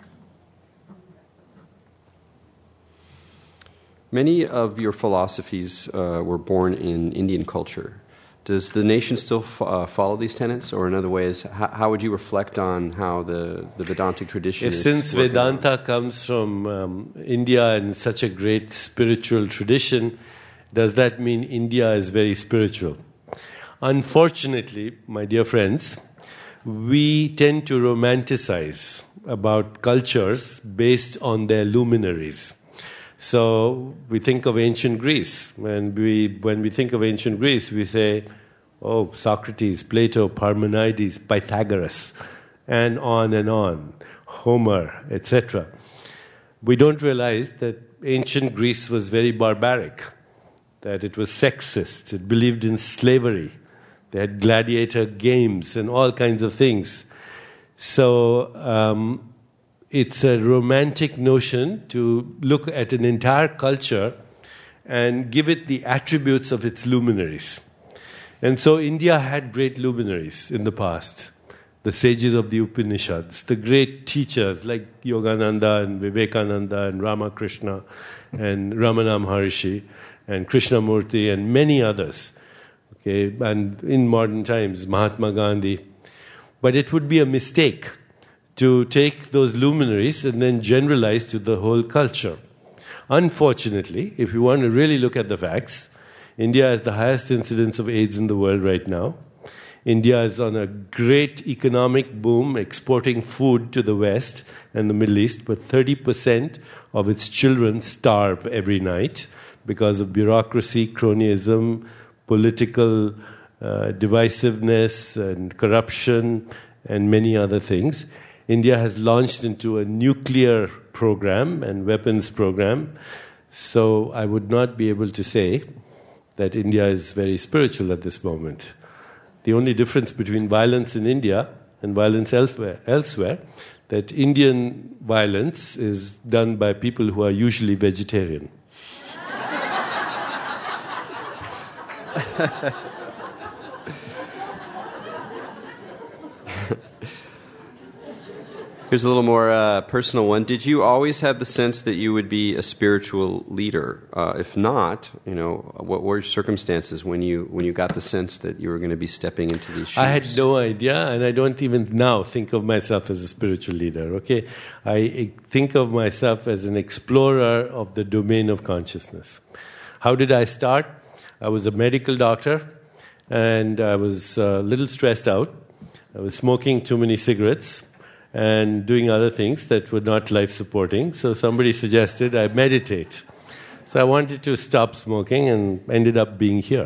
Many of your philosophies were born in Indian culture. Does the nation still follow these tenets? Or in other ways, how would you reflect on how the Vedantic tradition is Since Vedanta comes from India and such a great spiritual tradition, does that mean India is very spiritual? Unfortunately, my dear friends, we tend to romanticize about cultures based on their luminaries. So we think of ancient Greece. When we think of ancient Greece, we say, oh, Socrates, Plato, Parmenides, Pythagoras, and on, Homer, etc. We don't realize that ancient Greece was very barbaric, that it was sexist, it believed in slavery. They had gladiator games and all kinds of things. So it's a romantic notion to look at an entire culture and give it the attributes of its luminaries. And so India had great luminaries in the past. The sages of the Upanishads, the great teachers like Yogananda and Vivekananda and Ramakrishna and Ramana Maharishi and Krishnamurti and many others. Okay, and in modern times, Mahatma Gandhi. But it would be a mistake to take those luminaries and then generalize to the whole culture. Unfortunately, if you want to really look at the facts, India has the highest incidence of AIDS in the world right now. India is on a great economic boom, exporting food to the West and the Middle East, but 30% of its children starve every night because of bureaucracy, cronyism, political divisiveness and corruption and many other things. India has launched into a nuclear program and weapons program. So I would not be able to say that India is very spiritual at this moment. The only difference between violence in India and violence elsewhere, that Indian violence is done by people who are usually vegetarian. Here's a little more personal one. Did you always have the sense that you would be a spiritual leader? If not, what were your circumstances when you got the sense that you were going to be stepping into these shoes? I had no idea, and I don't even now think of myself as a spiritual leader, okay? I think of myself as an explorer of the domain of consciousness. How did I start? I was a medical doctor, and I was a little stressed out. I was smoking too many cigarettes and doing other things that were not life-supporting. So somebody suggested I meditate. So I wanted to stop smoking and ended up being here.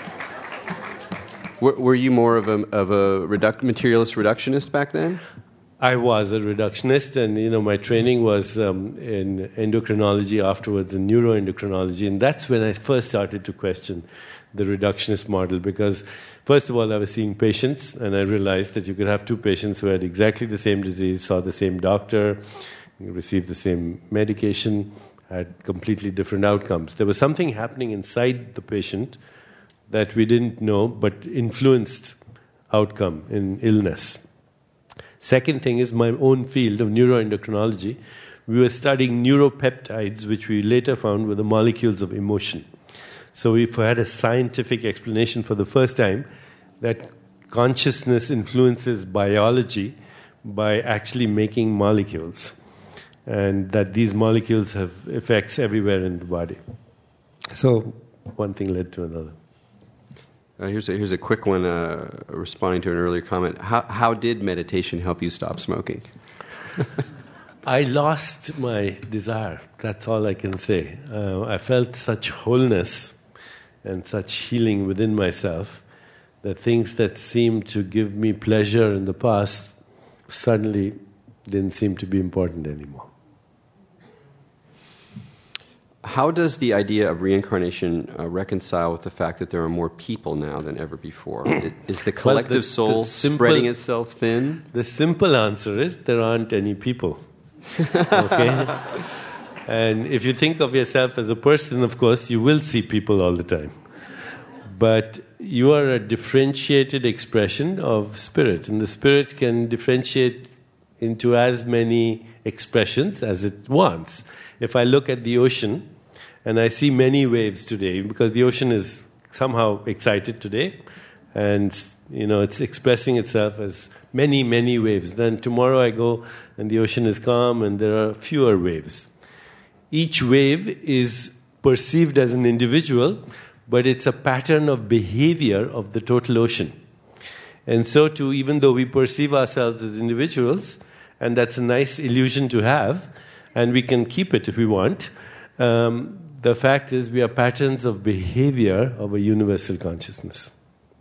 Were you more of a materialist reductionist back then? I was a reductionist, and my training was in endocrinology, afterwards in neuroendocrinology, and that's when I first started to question the reductionist model, because first of all, I was seeing patients, and I realized that you could have two patients who had exactly the same disease, saw the same doctor, received the same medication, had completely different outcomes. There was something happening inside the patient that we didn't know, but influenced outcome in illness. Second thing is my own field of neuroendocrinology. We were studying neuropeptides, which we later found were the molecules of emotion. So we had a scientific explanation for the first time that consciousness influences biology by actually making molecules, and that these molecules have effects everywhere in the body. So one thing led to another. Here's a quick one, responding to an earlier comment. How did meditation help you stop smoking? I lost my desire. That's all I can say. I felt such wholeness and such healing within myself that things that seemed to give me pleasure in the past suddenly didn't seem to be important anymore. How does the idea of reincarnation reconcile with the fact that there are more people now than ever before? Is the collective soul spreading itself thin? The simple answer is there aren't any people. Okay? And if you think of yourself as a person, of course, you will see people all the time. But you are a differentiated expression of spirit, and the spirit can differentiate into as many expressions as it wants. If I look at the ocean, and I see many waves today, because the ocean is somehow excited today, and it's expressing itself as many, many waves. Then tomorrow I go, and the ocean is calm, and there are fewer waves. Each wave is perceived as an individual, but it's a pattern of behavior of the total ocean. And so too, even though we perceive ourselves as individuals, and that's a nice illusion to have, and we can keep it if we want, the fact is we are patterns of behavior of a universal consciousness.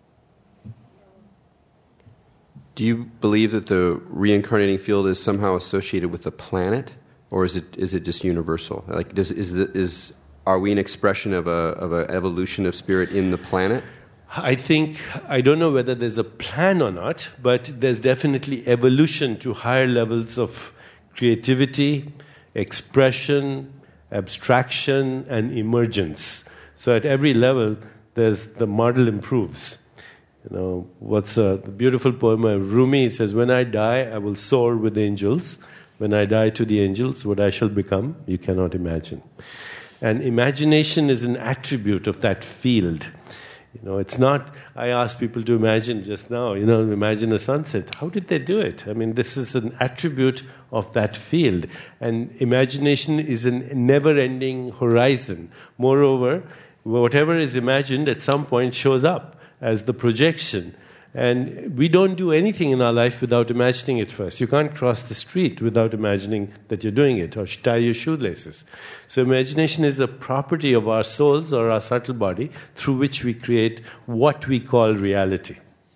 Do you believe that the reincarnating field is somehow associated with the planet, or is it just universal? Like, are we an expression of a evolution of spirit in the planet? I don't know whether there's a plan or not, but there's definitely evolution to higher levels of creativity, expression, abstraction, and emergence. So at every level, the model improves. What's the beautiful poem of Rumi? He says, "When I die, I will soar with angels. When I die to the angels, what I shall become, you cannot imagine." And imagination is an attribute of that field. It's not, I asked people to imagine just now, imagine a sunset. How did they do it? I mean, this is an attribute of that field. And imagination is a never-ending horizon. Moreover, whatever is imagined at some point shows up as the projection. And we don't do anything in our life without imagining it first. You can't cross the street without imagining that you're doing it, or tie your shoelaces. So imagination is a property of our souls or our subtle body through which we create what we call reality.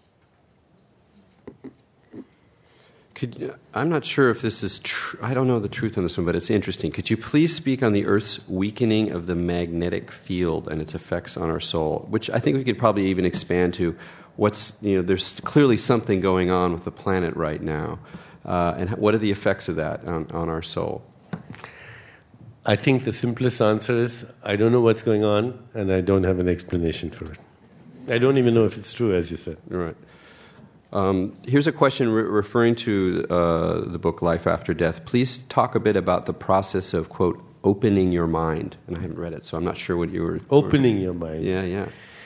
I'm not sure if this is true. I don't know the truth on this one, but it's interesting. Could you please speak on the Earth's weakening of the magnetic field and its effects on our soul, which I think we could probably even expand to there's clearly something going on with the planet right now. And what are the effects of that on our soul? I think the simplest answer is, I don't know what's going on, and I don't have an explanation for it. I don't even know if it's true, as you said. Right. Here's a question referring to the book Life After Death. Please talk a bit about the process of, quote, opening your mind. And I haven't read it, so I'm not sure what you were... Opening your mind. Yeah.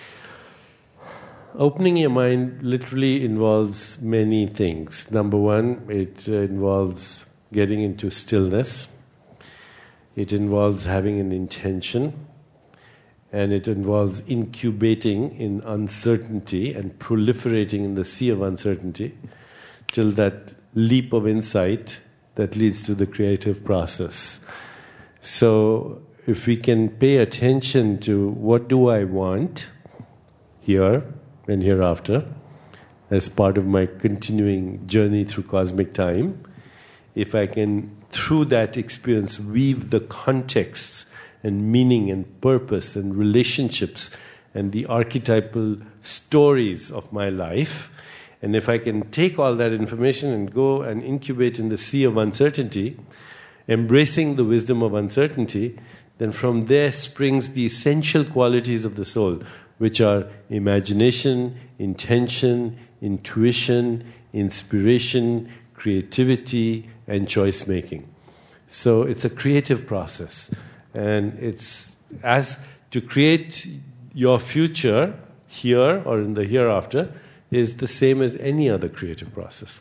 Opening your mind literally involves many things. Number one, it involves getting into stillness. It involves having an intention. And it involves incubating in uncertainty and proliferating in the sea of uncertainty till that leap of insight that leads to the creative process. So if we can pay attention to what do I want here and hereafter, as part of my continuing journey through cosmic time, if I can, through that experience, weave the contexts and meaning and purpose and relationships and the archetypal stories of my life, and if I can take all that information and go and incubate in the sea of uncertainty, embracing the wisdom of uncertainty, then from there springs the essential qualities of the soul, which are imagination, intention, intuition, inspiration, creativity, and choice making. So it's a creative process. And it's as to create your future here or in the hereafter is the same as any other creative process.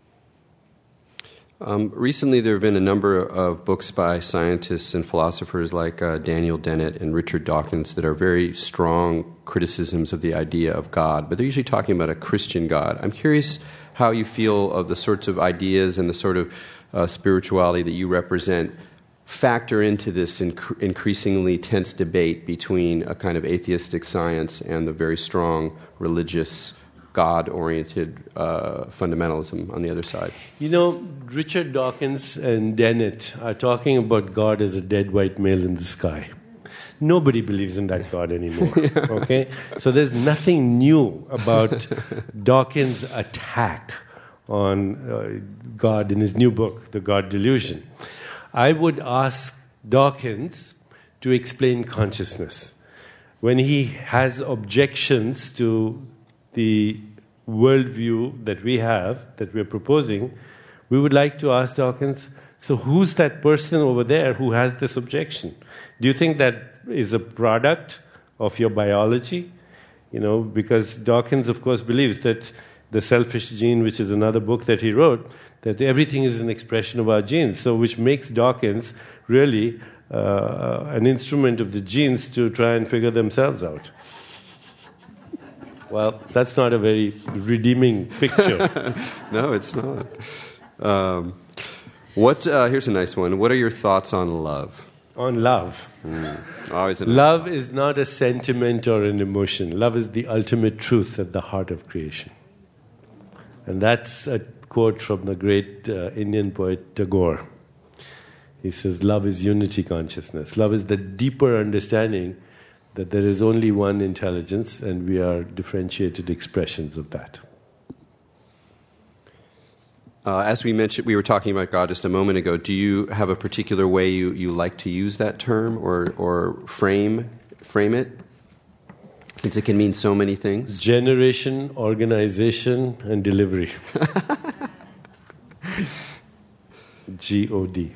Recently, there have been a number of books by scientists and philosophers like Daniel Dennett and Richard Dawkins that are very strong criticisms of the idea of God, but they're usually talking about a Christian God. I'm curious how you feel of the sorts of ideas and the sort of spirituality that you represent factor into this increasingly tense debate between a kind of atheistic science and the very strong religious God-oriented fundamentalism on the other side. You know, Richard Dawkins and Dennett are talking about God as a dead white male in the sky. Nobody believes in that God anymore, okay? So there's nothing new about Dawkins' attack on God in his new book, The God Delusion. I would ask Dawkins to explain consciousness. When he has objections to the worldview that we have, that we're proposing, we would like to ask Dawkins, so who's that person over there who has this objection? Do you think that is a product of your biology? You know, because Dawkins, of course, believes that the selfish gene, which is another book that he wrote, that everything is an expression of our genes, so which makes Dawkins really an instrument of the genes to try and figure themselves out. Well, that's not a very redeeming picture. No, it's not. Here's a nice one. What are your thoughts on love? On love. Always love is not a sentiment or an emotion. Love is the ultimate truth at the heart of creation. And that's a quote from the great Indian poet Tagore. He says, love is unity consciousness. Love is the deeper understanding that there is only one intelligence and we are differentiated expressions of that. As we mentioned, we were talking about God just a moment ago. Do you have a particular way you like to use that term or frame it? Since it can mean so many things. Generation, organization, and delivery. G-O-D.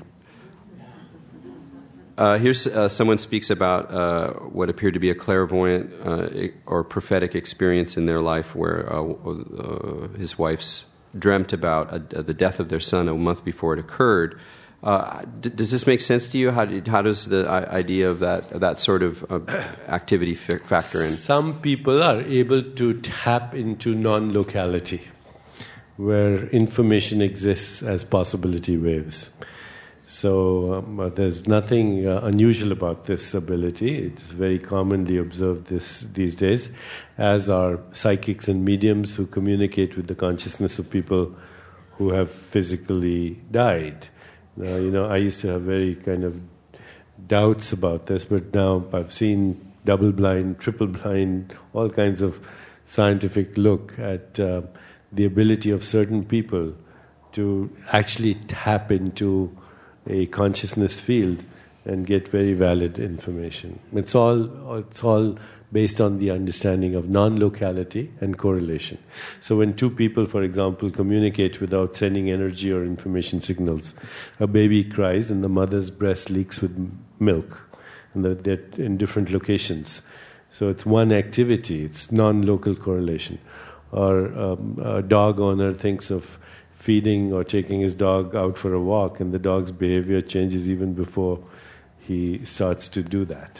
Here's someone speaks about what appeared to be a clairvoyant or prophetic experience in their life where his wife's dreamt about the death of their son a month before it occurred. Does this make sense to you? How does the idea of that sort of activity factor in? Some people are able to tap into non-locality, where information exists as possibility waves. So there's nothing unusual about this ability. It's very commonly observed these days, as are psychics and mediums who communicate with the consciousness of people who have physically died. Now, I used to have very kind of doubts about this, but now I've seen double-blind, triple-blind, all kinds of scientific look at the ability of certain people to actually tap into a consciousness field and get very valid information. It's all based on the understanding of non-locality and correlation. So when two people, for example, communicate without sending energy or information signals, a baby cries and the mother's breast leaks with milk, and they're in different locations. So it's one activity, it's non-local correlation. Or a dog owner thinks of feeding or taking his dog out for a walk, and the dog's behavior changes even before he starts to do that.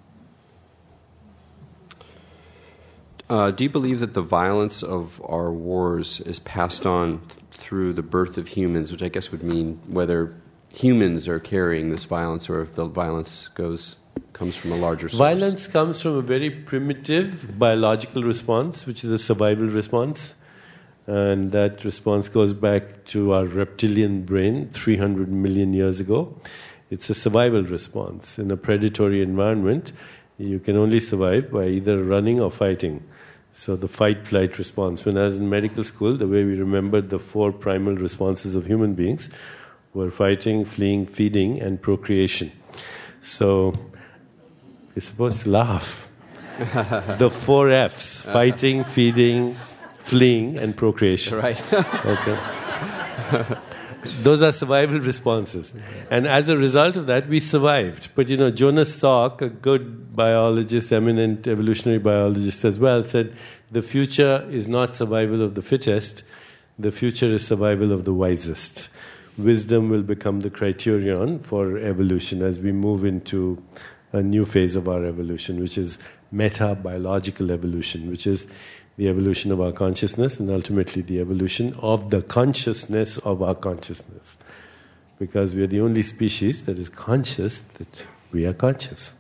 Do you believe that the violence of our wars is passed on through the birth of humans, which I guess would mean whether humans are carrying this violence or if the violence comes from a larger source? Violence comes from a very primitive biological response, which is a survival response. And that response goes back to our reptilian brain 300 million years ago. It's a survival response. In a predatory environment, you can only survive by either running or fighting. So the fight-flight response. When I was in medical school, the way we remembered the 4 primal responses of human beings were fighting, fleeing, feeding, and procreation. So you're supposed to laugh. The 4 Fs: fighting, feeding, fleeing, and procreation. Right. Okay. Those are survival responses. And as a result of that, we survived. But, Jonas Salk, a good biologist, eminent evolutionary biologist as well, said the future is not survival of the fittest, the future is survival of the wisest. Wisdom will become the criterion for evolution as we move into a new phase of our evolution, which is meta-biological evolution, which is the evolution of our consciousness and ultimately the evolution of the consciousness of our consciousness. Because we are the only species that is conscious that we are conscious.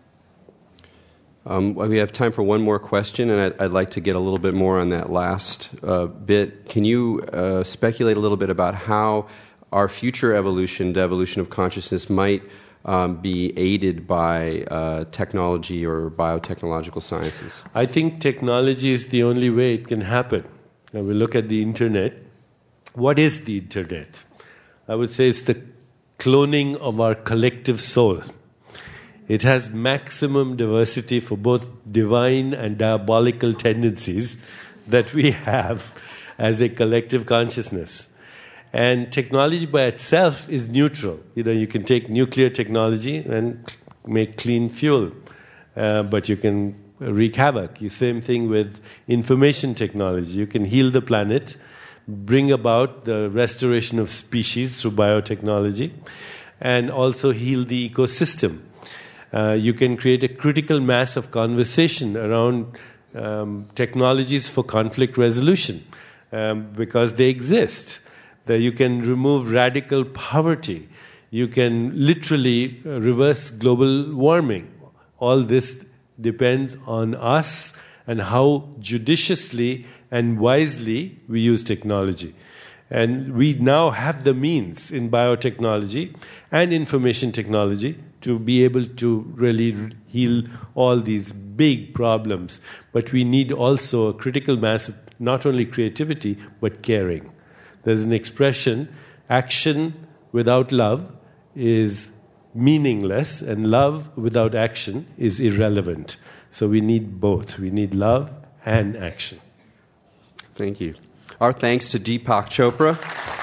We have time for one more question, and I'd like to get a little bit more on that last bit. Can you speculate a little bit about how our future evolution, the evolution of consciousness, might be aided by technology or biotechnological sciences? I think technology is the only way it can happen. Now we look at the internet. What is the internet? I would say it's the cloning of our collective soul. It has maximum diversity for both divine and diabolical tendencies that we have as a collective consciousness. And technology by itself is neutral. You can take nuclear technology and make clean fuel, but you can wreak havoc. Same thing with information technology. You can heal the planet, bring about the restoration of species through biotechnology, and also heal the ecosystem. You can create a critical mass of conversation around technologies for conflict resolution because they exist. That you can remove radical poverty. You can literally reverse global warming. All this depends on us and how judiciously and wisely we use technology. And we now have the means in biotechnology and information technology to be able to really heal all these big problems. But we need also a critical mass of not only creativity, but caring. There's an expression, action without love is meaningless, and love without action is irrelevant. So we need both. We need love and action. Thank you. Our thanks to Deepak Chopra.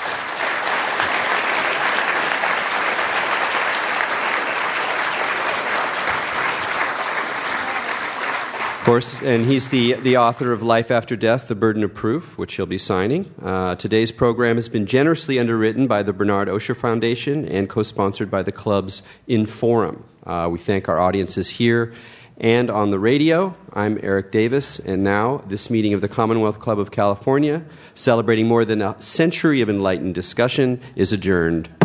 Of course, and he's the author of Life After Death, The Burden of Proof, which he'll be signing. Today's program has been generously underwritten by the Bernard Osher Foundation and co-sponsored by the clubs in Forum. We thank our audiences here and on the radio. I'm Eric Davis, and now this meeting of the Commonwealth Club of California, celebrating more than a century of enlightened discussion, is adjourned.